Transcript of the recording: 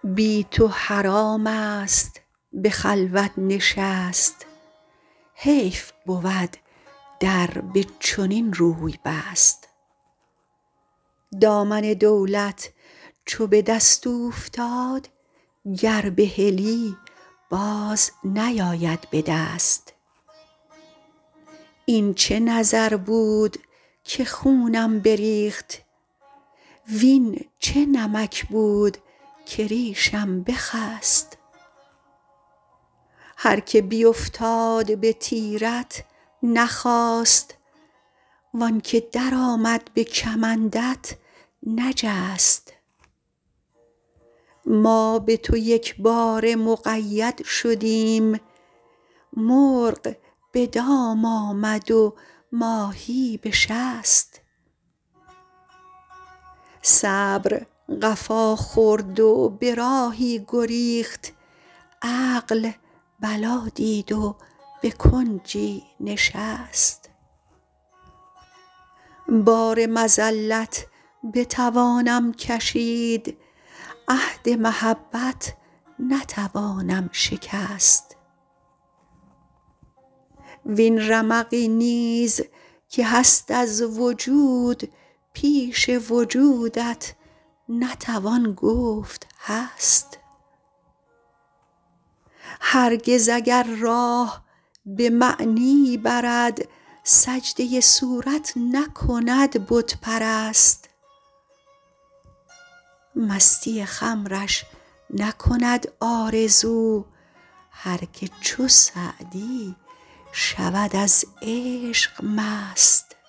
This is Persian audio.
بی تو حرام است به خلوت نشست، حیف بود در به چنین روی بست. دامن دولت چو به دست اوفتاد، گر بهلی باز نیاید به دست. این چه نظر بود که خونم بریخت، وین چه نمک بود که ریشم بخست. هر که بیفتاد به تیرت نخاست، وان که در آمد به کمندت نجست. ما به تو یکباره مقید شدیم، مرغ به دام آمد و ماهی به شست. صبر قفا خورد و به راهی گریخت، عقل بلا دید و به کنجی نشست. بار مذلت بتوانم کشید، عهد محبت نتوانم شکست. وین رمقی نیز که هست از وجود، پیش وجودت نتوان گفت هست. هرگز اگر راه به معنی برد، سجده صورت نکند بت پرست. مستی خمرش نکند آرزو، هر که چو سعدی شود از عشق مست.